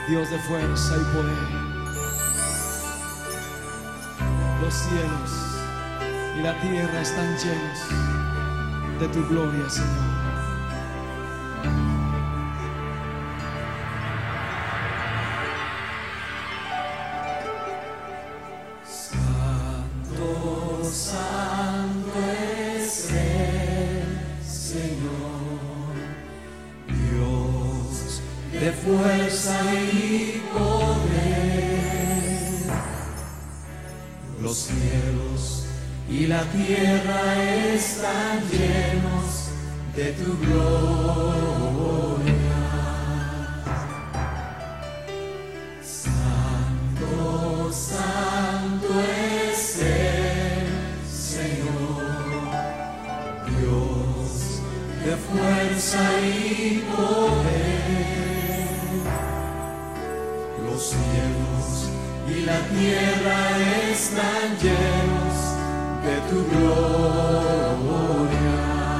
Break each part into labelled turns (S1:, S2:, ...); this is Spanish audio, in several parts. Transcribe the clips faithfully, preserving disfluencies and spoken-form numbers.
S1: Dios de fuerza y poder. Los cielos y la tierra están llenos de tu gloria, Señor.
S2: Santo, santo es el Señor, Dios de fuerza y poder. Los cielos y la tierra están llenos de tu gloria. Santo, santo es el Señor, Dios de fuerza y poder. Los cielos y la tierra están llenos de tu gloria.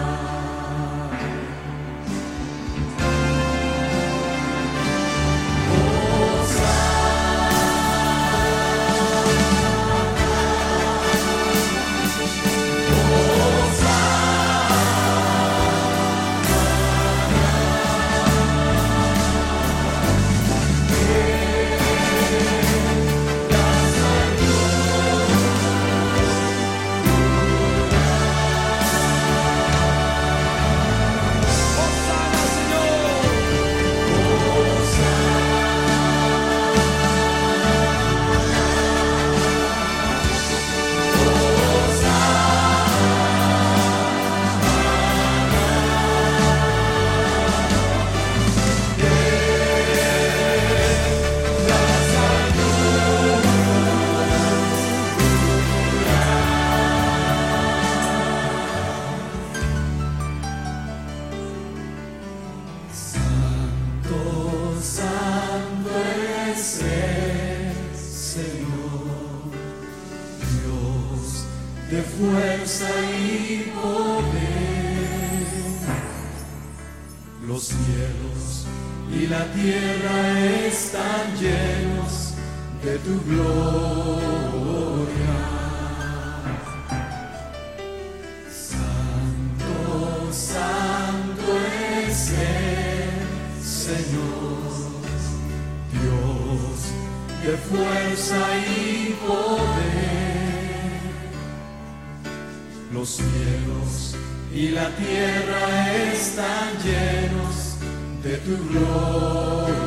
S2: Santo es el Señor, Dios de fuerza y poder. Los cielos y la tierra están llenos de tu gloria. Santo, santo es el Señor, Dios de fuerza y poder. Los cielos y la tierra están llenos de tu gloria.